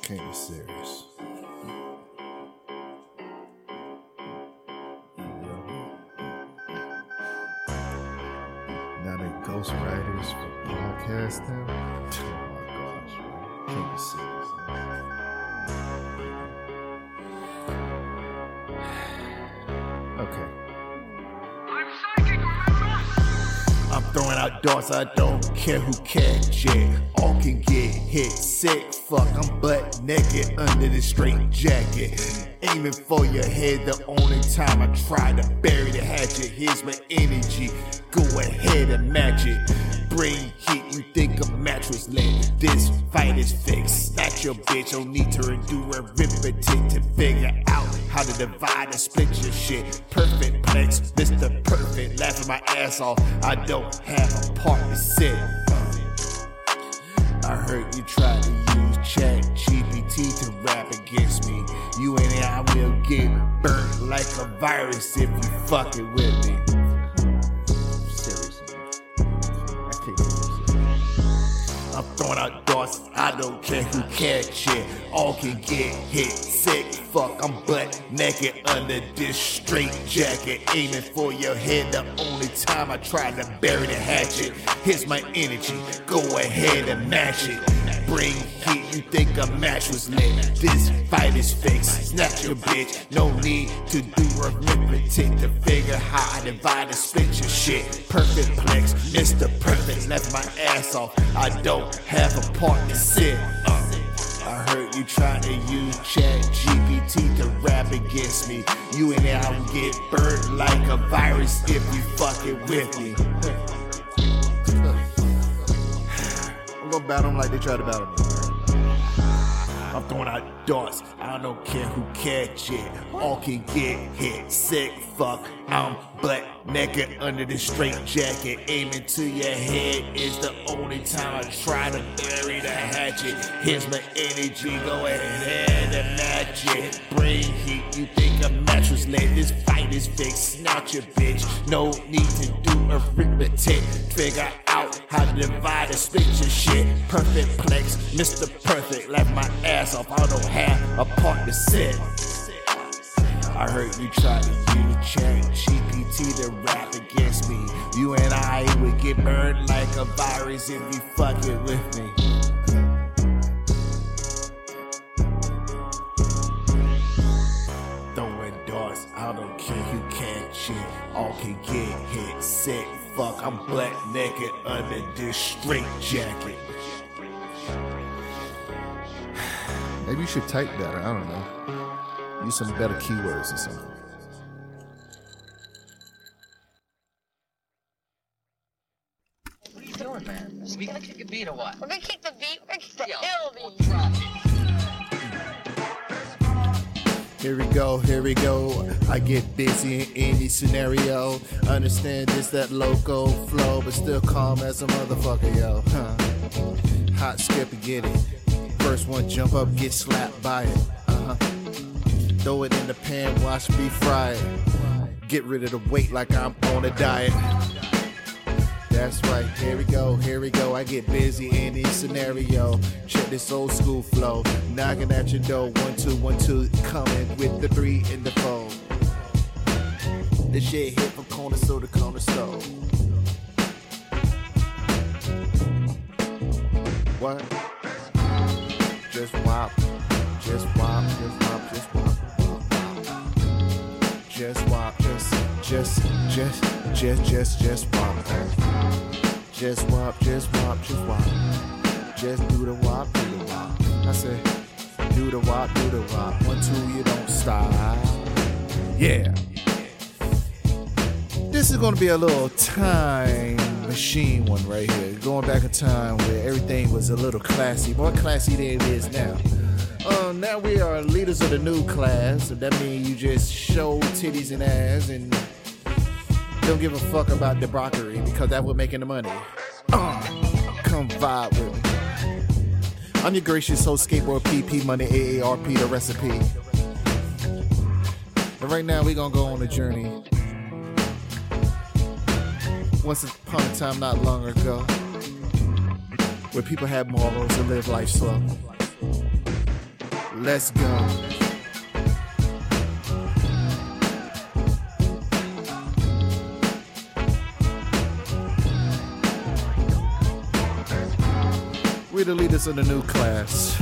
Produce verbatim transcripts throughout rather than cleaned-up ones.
Can't be serious. Now they ghostwriters for podcasts now? Oh my gosh, man. Can't be serious. Okay. I'm throwing out darts, I don't care who catch it. All can get hit, sick, fuck, I'm butt naked under this straight jacket. Aiming for your head the only time I try to bury the hatchet. Here's my energy, go ahead and match it. Bring heat, you think a match was lit. This fight is fixed, snatch your bitch, don't need to endure arithmetic to figure out how to divide and split your shit. Perfect plex, Mister Perfect, laughing my ass off. I don't have a part to sit. I heard you try to use Chat G P T to rap against me. You and I will get burnt like a virus if you fucking with me. Seriously. I can't do this. I'm throwing out darts, I don't care who catch it. All can get hit, sick, fuck, I'm butt naked under this straight jacket. Aiming for your head the only time I try to bury the hatchet. Here's my energy, go ahead and match it. Bring heat, you think a match was lit. This fight is fixed, snatch your bitch. No need to do arithmetic to figure how I divide and split your shit. Perfect plex, Mister Perfect, left my ass off. I don't have a part to sit. Uh, I heard you trying to use Chat G P T to rap against me. You and I will get burnt like a virus if you fucking with me. I'm gonna battle them like they try to battle me. I'm throwing out darts, I don't care who catch it. All can get hit, sick, fuck, I'm butt naked under this straight jacket. Aiming to your head is the only time I try to bury the hatchet. Here's my energy, go ahead and match it. Bring heat, you think a match was lit. This fight is fixed, snatch your bitch. No need to do arithmetic, figure out how to divide and split your shit. Perfect plex, Mister Perfect, left my ass off, I don't have a part to sit. I heard you try to use Chat G P T to rap against me. You and I would get burned like a virus if you fucking with me. Throwing darts, I don't care who catch it. All can get hit, sick, fuck, I'm butt naked under this straight jacket. Maybe you should type better, I don't know. Use some better keywords or something. What are you doing, man? Is we gonna kick a beat or what? We're gonna kick the beat. We're gonna kick the Yo, hill we'll beat. drop it. Here we go, here we go. I get busy in any scenario. Understand this, that loco flow, but still calm as a motherfucker, yo. Huh. Hot skip and get it. First one jump up, get slapped by it. Uh-huh. Throw it in the pan, watch me fry it. Get rid of the weight like I'm on a diet. That's right, here we go, here we go. I get busy in any scenario. Check this old school flow. Knocking at your door, one, two, one, two. Coming with the three in the four. This shit hit from corner store to corner store. What? Just wop, just wop, just wop, just wop. Just wop, just, just, just, just, just, just wop. Just wop, just wop, just wop. Just do the wop, do the wop. I said, do the wop, do the wop. One, two, you don't stop. Yeah. This is gonna be a little time machine one right here. Going back in time where everything was a little classy, more classy than it is now. Uh, now we are leaders of the new class. So that means you just show titties and ass and don't give a fuck about debauchery because that will making the money. Uh, come vibe with me. I'm your gracious host, Skateboard P P, Money A A R P, the recipe. But right now we gonna go on a journey. Once upon a time not long ago, where people had morals and lived life slow. Let's go. We're the leaders of the new class.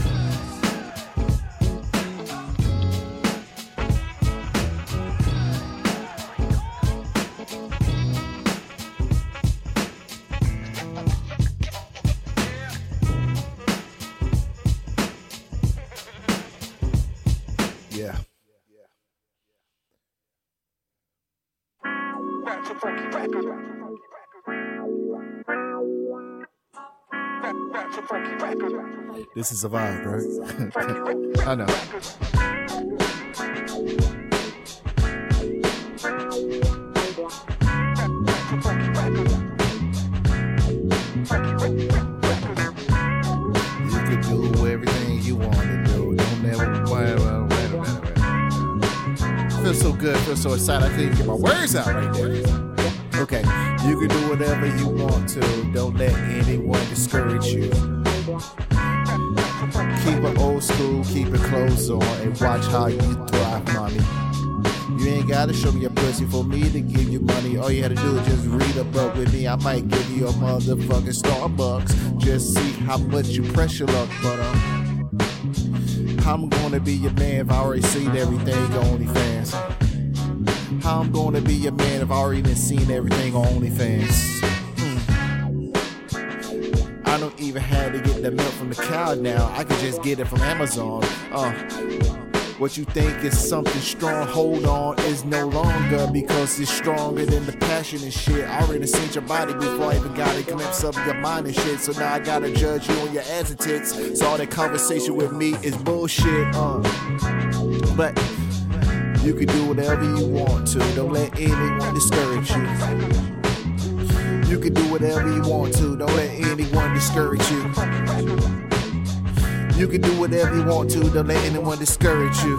Yeah. This is a vibe, right? I know. You could do everything you want to do. Don't ever wait, wait, wait, wait, wait. Feel so good, feel so excited. I couldn't even get my words out right there. Okay, you can do whatever you want to. Don't let anyone discourage you. Keep it old school, keep it clothes on, and watch how you thrive, mommy. You ain't gotta show me your pussy for me to give you money. All you had to do is just read a book with me. I might give you a motherfucking Starbucks. Just see how much you pressure up, but um, I'm gonna be your man if I already seen everything on OnlyFans. How I'm gonna be your man if I already been seen everything on OnlyFans. I don't even have to get the milk from the cow now. I can just get it from Amazon. Uh, what you think is something strong, hold on, is no longer, because it's stronger than the passion and shit. I already seen your body before I even got a glimpse of your mind and shit. So now I gotta judge you on your ass and tits. So all that conversation with me is bullshit. Uh, but you can do whatever you want to. Don't let anyone discourage you. You can do whatever you want to. Don't let anyone discourage you. You can do whatever you want to. Don't let anyone discourage you.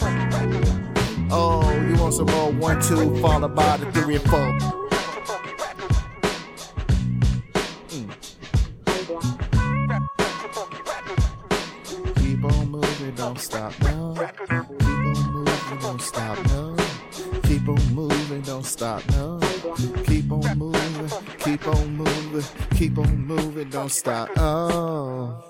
Oh, you want some more? One, two, followed by the three and four. Mm. Keep on moving, don't stop, no. Keep on moving, don't stop, no. Keep on moving, don't stop, no. Keep on moving, keep on moving, keep on moving, don't stop. Oh.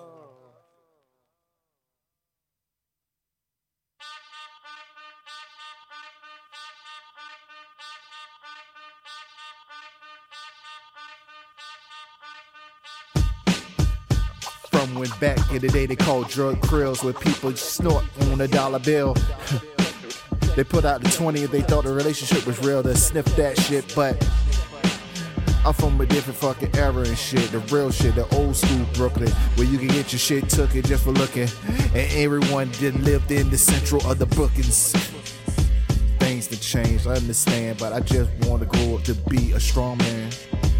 From when back in the day they called drug krills, where people snort on a dollar bill. They put out the twenty if they thought the relationship was real. They sniff that shit, but I'm from a different fucking era and shit. The real shit, the old school Brooklyn, where you can get your shit took it just for looking. And everyone didn't live in the central of the Brookings. Things to change, I understand, but I just want to grow up to be a strong man.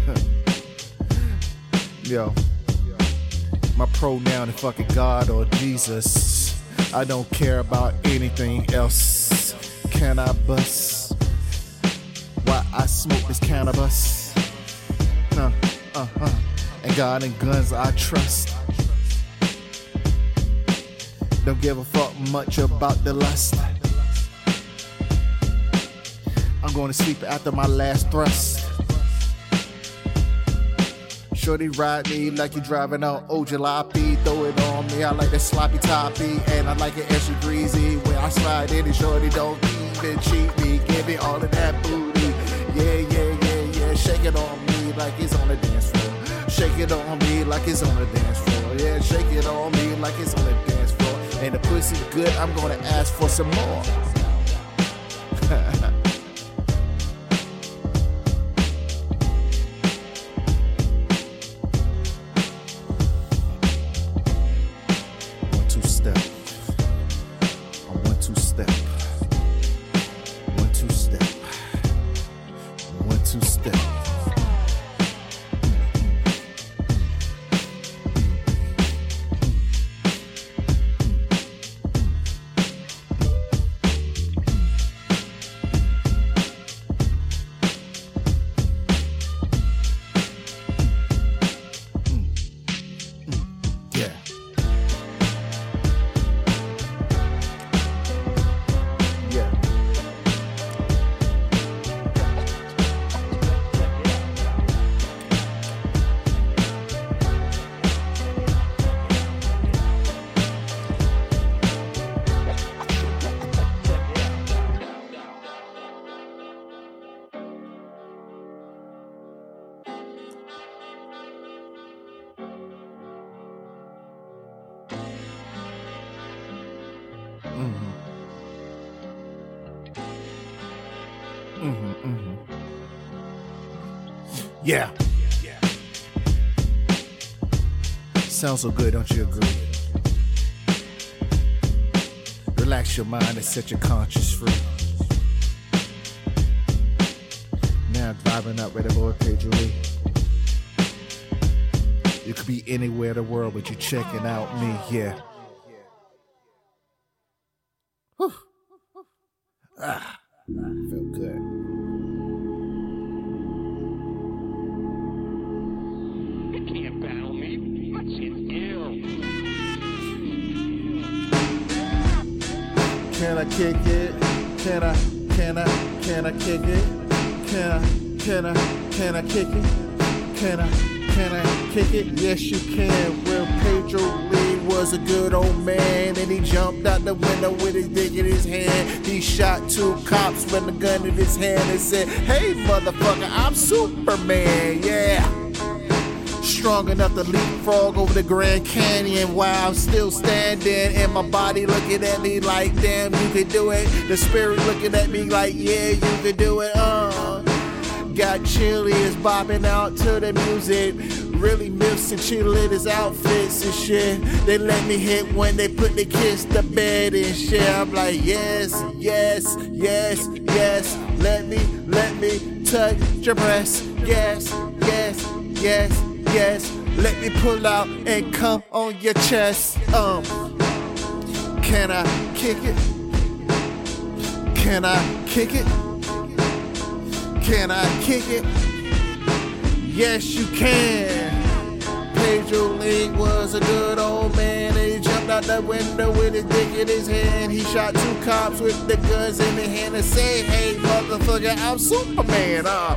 Yo, my pronoun is fucking God or Jesus. I don't care about anything else. Can I bust? Why I smoke this cannabis? Uh, uh, uh. And God and guns I trust. Don't give a fuck much about the lust. I'm gonna sleep after my last thrust. Shorty ride me like you driving on old jalopy. Throw it on me, I like that sloppy toppy. And I like it extra greasy. When I slide in it, shorty don't even cheat me. Give me all of that booty. Yeah, yeah, yeah, yeah. Shake it on me like it's on the dance floor. Shake it on me like it's on the dance floor. Yeah, shake it on me like it's on the dance floor. And the pussy good, I'm gonna ask for some more. Mm-hmm. Mm-hmm. Mm-hmm. Yeah. Yeah. Sounds so good, don't you agree? Relax your mind and set your conscience free. Now vibing up with the boy Pedro Lee. You could be anywhere in the world, but you checking out me, yeah. Whew. Ah, feel good. You can't battle me. What's in ill? Can I kick it? Can I, can I, can I kick it? Can I, can I, can I kick it? Can I, can I kick it? Yes, you can. Well, Pedro Lee was a good old man, and he jumped out the window with his dick in his hand. He shot two cops with a gun in his hand and said, "Hey, motherfucker, I'm Superman, yeah." Strong enough to leapfrog over the Grand Canyon while I'm still standing, and my body looking at me like, damn, you can do it. The spirit looking at me like, yeah, you can do it. Uh, got cheerleaders bopping out to the music, really myths and cheerleaders outfits and shit. They let me hit when they put the kids to bed and shit. I'm like, yes, yes, yes, yes. Let me, let me touch your breast. Yes, yes, yes. Yes, let me pull out and come on your chest. Um, can I kick it? Can I kick it? Can I kick it? Yes, you can. Pedro Lee was a good old man, and he jumped out the window with his dick in his hand. He shot two cops with the guns in their hand and said, "Hey, motherfucker, I'm Superman." Uh,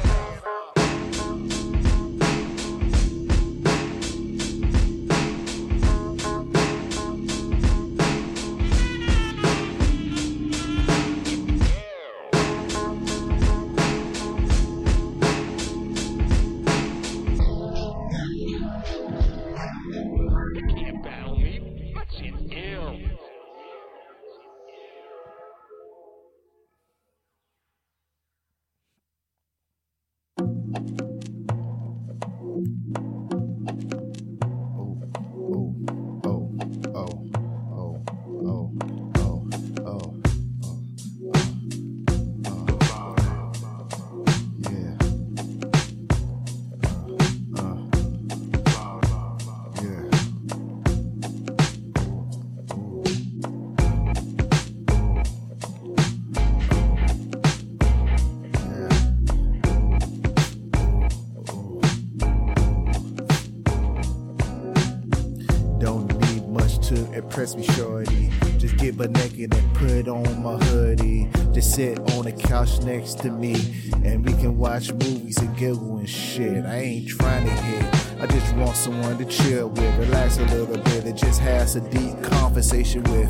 impress me, shorty. Just get butt naked and put on my hoodie. Just sit on the couch next to me, and we can watch movies and giggle and shit. I ain't trying to hit, I just want someone to chill with, relax a little bit, and just have a deep conversation with.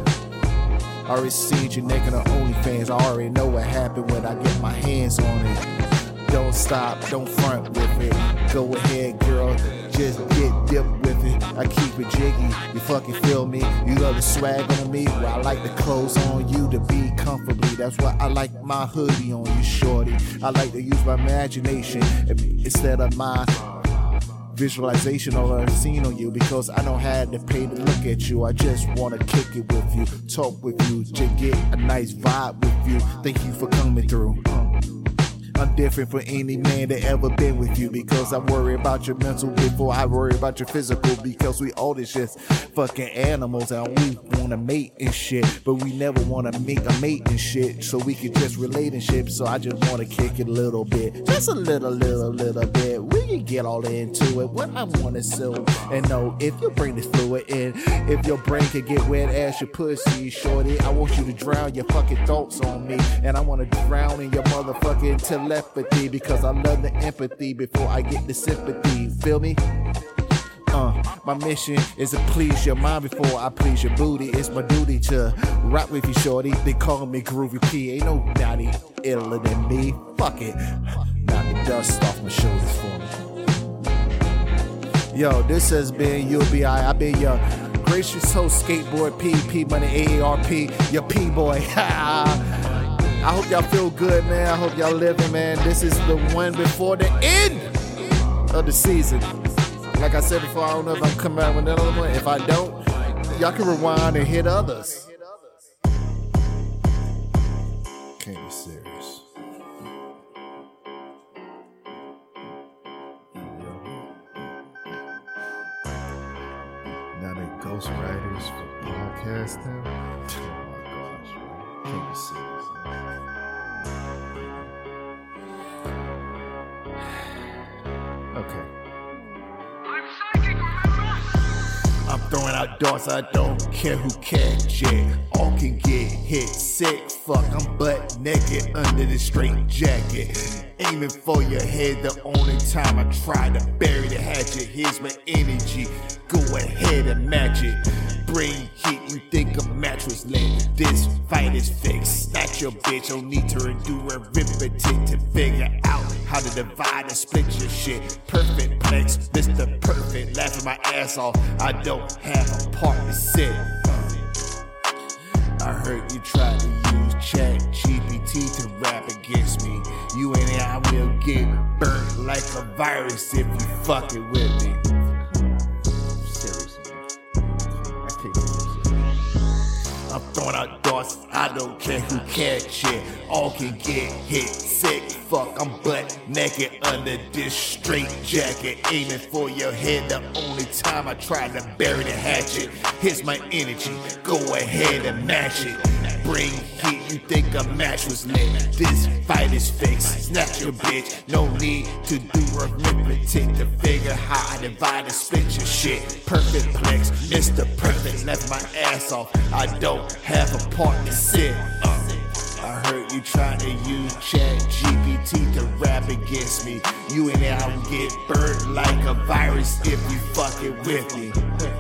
I already seen you naked on OnlyFans. I already know what happened when I get my hands on it. Don't stop, don't front with it. Go ahead, girl, just get dipped with it. I keep it jiggy, you fucking feel me? You love the swag on me, well, I like the clothes on you to be comfortably. That's why I like my hoodie on you, shorty. I like to use my imagination instead of my visualization or a scene on you, because I don't have to pay to look at you. I just wanna kick it with you, talk with you, just get a nice vibe with you. Thank you for coming through. I'm different from any man that ever been with you, because I worry about your mental before I worry about your physical, because we all is just fucking animals and we wanna mate and shit, but we never wanna make a mate and shit, so we can just relate and shit. So I just wanna kick it a little bit, just a little, little, little bit. We can get all into it when I wanna so and know if you bring this fluid in, if your brain can get wet as your pussy, shorty. I want you to drown your fucking thoughts on me, and I wanna drown in your motherfucking telepathy, because I love the empathy before I get the sympathy. Feel me? Uh, my mission is to please your mind before I please your booty. It's my duty to rock with you, shorty. They call me Groovy P. Ain't nobody iller than me. Fuck it. Knock the dust off my shoulders for me. Yo, this has been U B I. I've been your gracious host, Skateboard P, P Money A A R P, your P-boy. I hope y'all feel good, man. I hope y'all living, man. This is the one before the end of the season. Like I said before, I don't know if I'm coming out with another one. If I don't, y'all can rewind and hit others. Can't be serious. Now they ghostwriters for podcasting. Oh my gosh, man. Can't be serious. Okay. I'm throwing out darts, I don't care who catch it. All can get hit, sick, fuck, I'm butt naked under this straight jacket. Aiming for your head the only time I try to bury the hatchet. Here's my energy, go ahead and match it. Bring heat, you think a match was lit. This fight is fixed, snatch your bitch, don't need to endure arithmetic to figure out how to divide and split your shit. Perfect plex, Mister Perfect, laughing my ass off. I don't have a part to sit. I heard you tried to use Chat G P T to rap against me. You and I will get burnt like a virus if you fucking with me. Seriously. I can't do this. I'm throwing out darts, I don't care who catch it. All can get hit, sick, fuck, I'm butt naked under this straight jacket. Aiming for your head the only time I try to bury the hatchet. Here's my energy, go ahead and match it. Bring heat, you think a match was lit. This fight is fixed, snatch your bitch. No need to do arithmetic to figure how I divide and split your shit. Perfect plex, Mister Perfect, left my ass off. I don't have a part to sit. Uh, I heard you trying to use Chat G P T to rap against me. You and I will get burnt like a virus if you fucking with me.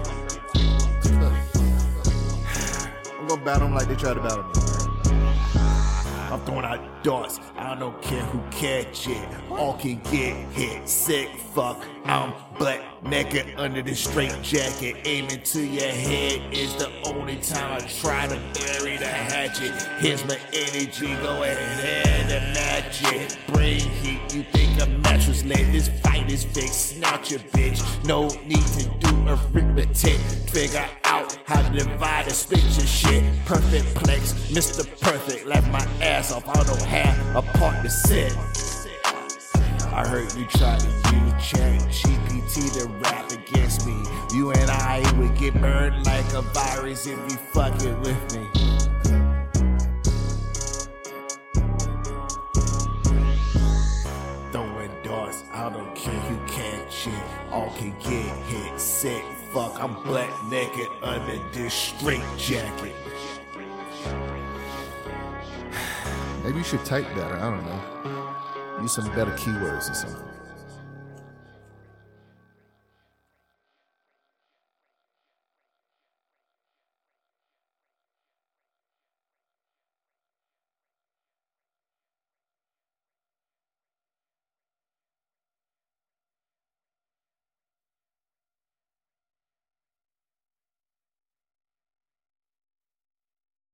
I'm gonna battle them like they try to battle me. I'm throwing out darts, I don't care who catch it. All can get hit, sick, fuck, I'm butt naked under this straight jacket. Aiming to your head is the only time I try to bury the hatchet. Here's my energy, go ahead and match it. Bring heat, you think a match was lit. This fight is fixed, snatch your bitch. No need to do arithmetic, figure out how to divide and split your shit. Perfect plex, Mister Perfect, left my ass off, I don't have a part to sit. I heard you try to use Chat G P T to rap against me. You and I would get burned like a virus if you fucking with me. Throwing darts, I don't care who catch it. All can get hit, sick, fuck, I'm butt naked under this straight jacket. Maybe you should type better, I don't know. Use some better keywords or something.